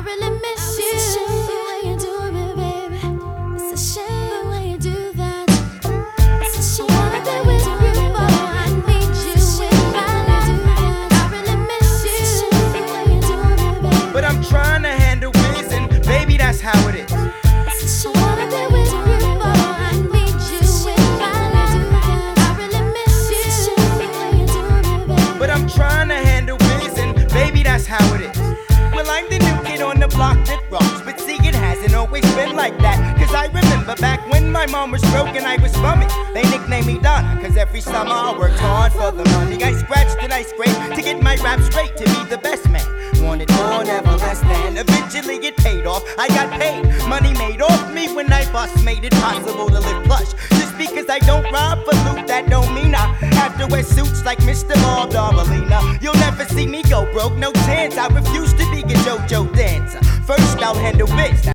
really miss you. It's a shame the way you do me, baby. It's a shame the way you do that. It's a shame I wanna be with you, boy. I need you in my life. I really miss you. It's a shame the way you do me, baby. But I'm trying to handle biz, and baby, that's how it is. It's a shame I wanna be with you, boy. I need you in my life. I really miss you. It's a shame the way you do me, baby. But I'm trying to handle biz, and baby, that's how it is. Well, I'm the new kid on the block that rocks, but see, it hasn't always been like that. Cause I remember back when my mom was broke and I was bummy, they nicknamed me Donna, cause every summer I worked hard for the money. I scratched and I scraped to get my rap straight, to be the best man. Wanted more, never less than. Eventually it paid off, I got paid. Money made off me when I bust, made it possible to live plush. Just because I don't rob for loot, that don't mean I have to wear suits like Mr. Bob Darbalina. You'll never see me go broke, no chance. I refuse to be a JoJo dancer. First I'll handle biz.